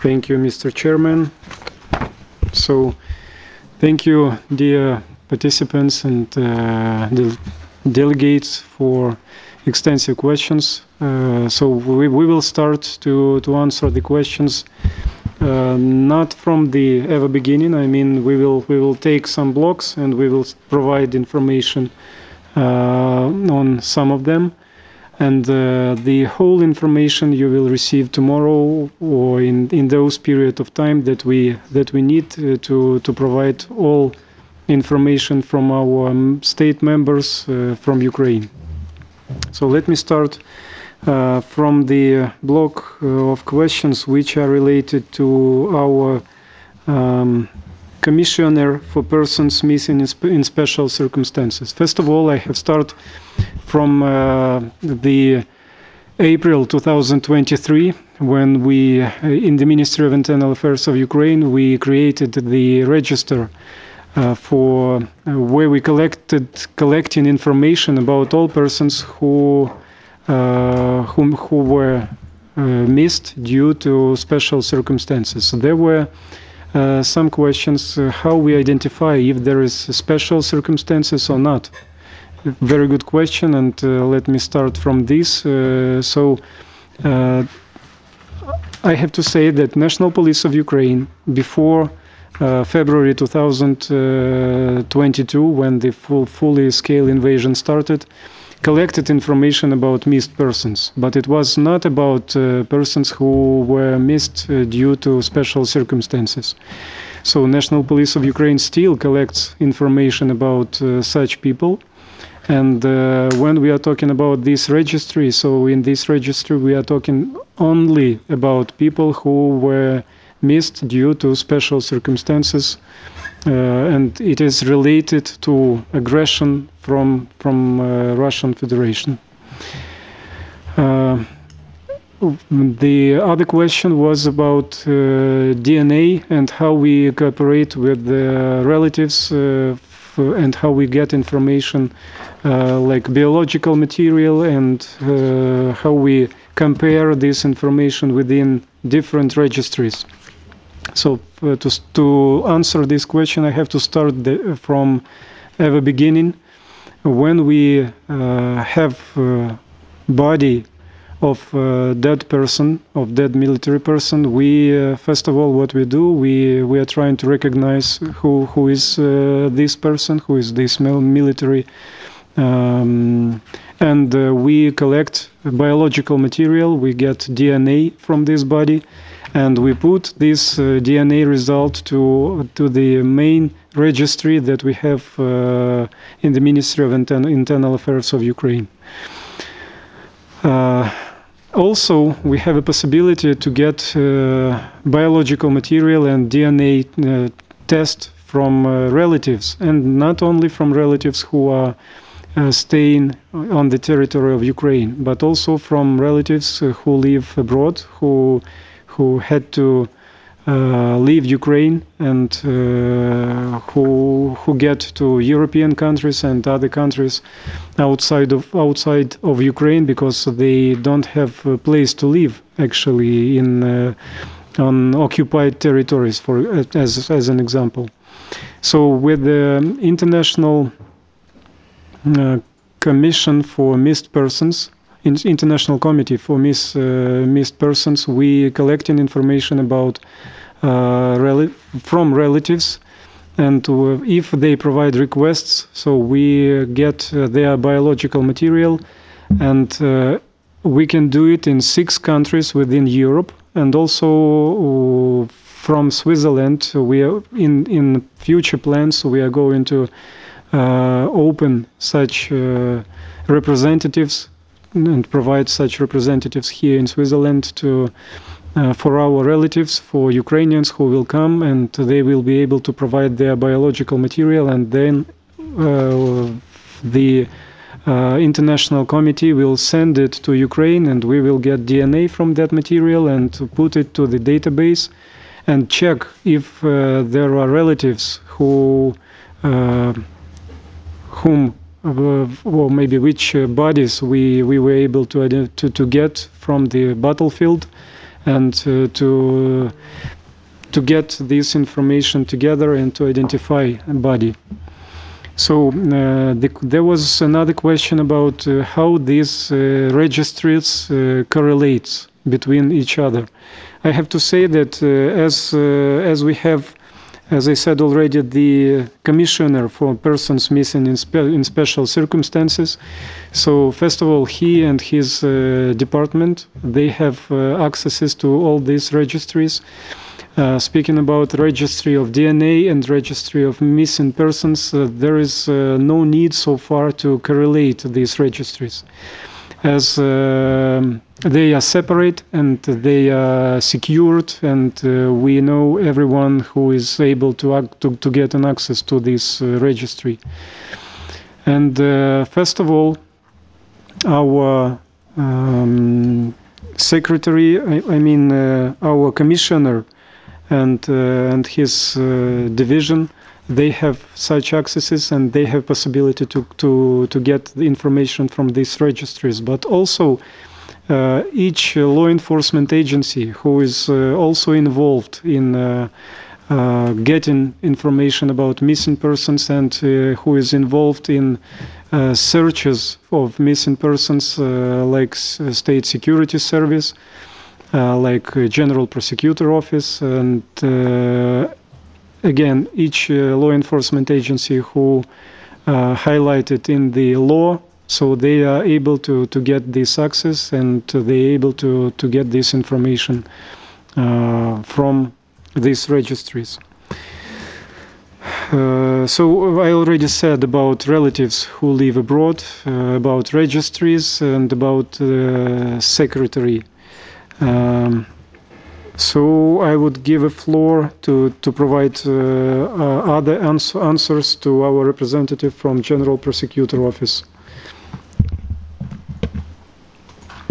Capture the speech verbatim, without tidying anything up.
Thank you, Mister Chairman. So, thank you, dear participants and uh, the delegates, for extensive questions. Uh, so we, we will start to, to answer the questions uh, not from the ever beginning. I mean, we will we will take some blocks and we will provide information uh, on some of them. And uh, the whole information you will receive tomorrow or in, in those period of time that we that we need uh, to to provide all information from our um, state members uh, from Ukraine. So let me start uh, from the block uh, of questions which are related to our um, Commissioner for Persons Missing in, spe in Special Circumstances. First of all, I have started from uh, the April two thousand twenty-three, when we, uh, in the Ministry of Internal Affairs of Ukraine, we created the register uh, for uh, where we collected collecting information about all persons who uh, whom, who were uh, missed due to special circumstances. So there were uh, some questions uh, how we identify if there is special circumstances or not. Very good question, and uh, let me start from this. Uh, so, uh, I have to say that National Police of Ukraine, before uh, February two thousand twenty-two, when the full, fully scale invasion started, collected information about missed persons. But it was not about uh, persons who were missed uh, due to special circumstances. So, National Police of Ukraine still collects information about uh, such people. And uh, when we are talking about this registry, so in this registry we are talking only about people who were missed due to special circumstances, uh, and it is related to aggression from from uh, Russian Federation. Uh, the other question was about uh, D N A and how we cooperate with the relatives uh, and how we get information uh, like biological material, and uh, how we compare this information within different registries. So uh, to, to answer this question, I have to start the, from ever beginning. When we uh, have uh, body of uh, dead person, of dead military person, we uh, first of all, what we do, we we are trying to recognize who who is uh, this person, who is this military, um, and uh, we collect biological material. We get D N A from this body, and we put this uh, D N A result to to the main registry that we have uh, in the Ministry of Inter Internal Affairs of Ukraine. Uh, Also, we have a possibility to get uh, biological material and D N A uh, test from uh, relatives, and not only from relatives who are uh, staying on the territory of Ukraine, but also from relatives uh, who live abroad, who who had to uh, leave Ukraine, and uh, who who get to European countries and other countries outside of outside of Ukraine because they don't have a place to live actually in uh, on occupied territories, for as as an example. So with the International uh, Commission for Missed Persons, International Committee for Miss, uh, Missed Persons, we collecting information about uh, rel from relatives, and uh, if they provide requests, so we get uh, their biological material, and uh, we can do it in six countries within Europe, and also uh, from Switzerland. We are in in future plans, we are going to uh, open such uh, representatives and provide such representatives here in Switzerland to uh, for our relatives, for Ukrainians who will come, and they will be able to provide their biological material, and then uh, the uh, international committee will send it to Ukraine, and we will get D N A from that material and put it to the database and check if uh, there are relatives who uh, whom uh, or maybe which uh, bodies we we were able to, to to get from the battlefield, and uh, to to get this information together and to identify a body. So uh, the, there was another question about uh, how these uh, registries uh, correlate between each other. I have to say that uh, as uh, as we have, as I said already, the commissioner for persons missing in, spe in special circumstances. So first of all, he and his uh, department, they have uh, accesses to all these registries. Uh, speaking about registry of D N A and registry of missing persons, uh, there is uh, no need so far to correlate these registries, as uh, they are separate and they are secured, and uh, we know everyone who is able to, act, to, to get an access to this uh, registry. And uh, first of all, our um, secretary, I, I mean uh, our commissioner, and uh, and his uh, division, they have such accesses and they have possibility to to to get the information from these registries. But also uh, each uh, law enforcement agency who is uh, also involved in uh, uh, getting information about missing persons and uh, who is involved in uh, searches of missing persons, uh, like State Security Service, Uh, like uh, General Prosecutor Office, and uh, again, each uh, law enforcement agency who uh, highlighted in the law, so they are able to, to get this access, and they're able to, to get this information uh, from these registries. Uh, so I already said about relatives who live abroad, uh, about registries, and about uh, secretary. Um, so I would give a floor to, to provide uh, uh, other ans answers to our representative from General Prosecutor Office.